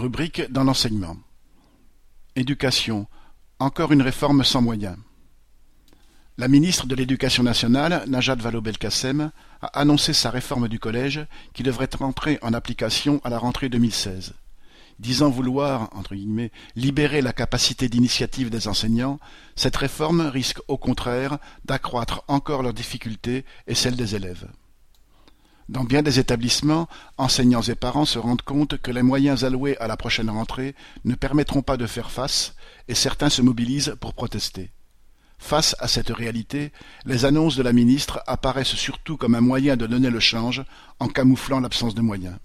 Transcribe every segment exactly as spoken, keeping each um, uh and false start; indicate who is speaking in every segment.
Speaker 1: rubrique dans l'enseignement. Éducation. Encore une réforme sans moyens. La ministre de l'Éducation nationale, Najat Vallaud-Belkacem, a annoncé sa réforme du collège qui devrait entrer en application à la rentrée deux mille seize. Disant vouloir, entre guillemets, libérer la capacité d'initiative des enseignants, cette réforme risque au contraire d'accroître encore leurs difficultés et celles des élèves. Dans bien des établissements, enseignants et parents se rendent compte que les moyens alloués à la prochaine rentrée ne permettront pas de faire face, et certains se mobilisent pour protester. Face à cette réalité, les annonces de la ministre apparaissent surtout comme un moyen de donner le change en camouflant l'absence de moyens.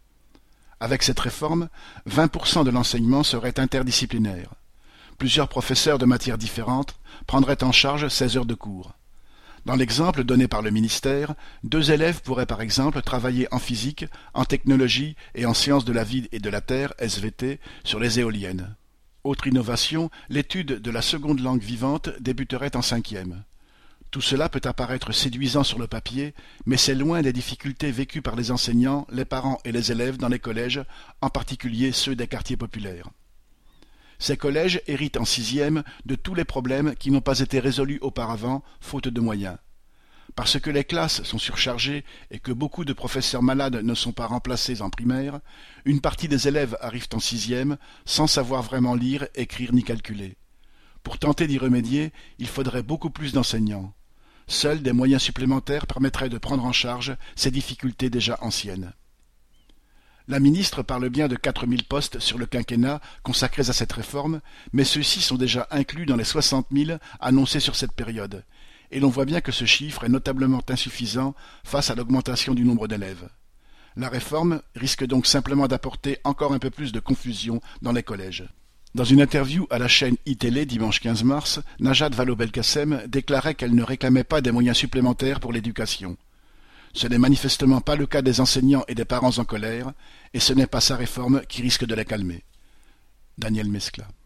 Speaker 1: Avec cette réforme, vingt pour cent de l'enseignement serait interdisciplinaire. Plusieurs professeurs de matières différentes prendraient en charge seize heures de cours. Dans l'exemple donné par le ministère, deux élèves pourraient par exemple travailler en physique, en technologie et en sciences de la vie et de la terre, S V T, sur les éoliennes. Autre innovation, l'étude de la seconde langue vivante débuterait en cinquième. Tout cela peut apparaître séduisant sur le papier, mais c'est loin des difficultés vécues par les enseignants, les parents et les élèves dans les collèges, en particulier ceux des quartiers populaires. Ces collèges héritent en sixième de tous les problèmes qui n'ont pas été résolus auparavant, faute de moyens. Parce que les classes sont surchargées et que beaucoup de professeurs malades ne sont pas remplacés en primaire, une partie des élèves arrivent en sixième sans savoir vraiment lire, écrire ni calculer. Pour tenter d'y remédier, il faudrait beaucoup plus d'enseignants. Seuls des moyens supplémentaires permettraient de prendre en charge ces difficultés déjà anciennes. La ministre parle bien de quatre mille postes sur le quinquennat consacrés à cette réforme, mais ceux-ci sont déjà inclus dans les soixante mille annoncés sur cette période, et l'on voit bien que ce chiffre est notablement insuffisant face à l'augmentation du nombre d'élèves. La réforme risque donc simplement d'apporter encore un peu plus de confusion dans les collèges. Dans une interview à la chaîne iTélé dimanche quinze mars, Najat Vallaud-Belkacem déclarait qu'elle ne réclamait pas des moyens supplémentaires pour l'éducation. Ce n'est manifestement pas le cas des enseignants et des parents en colère, et ce n'est pas sa réforme qui risque de les calmer. Daniel Mescla.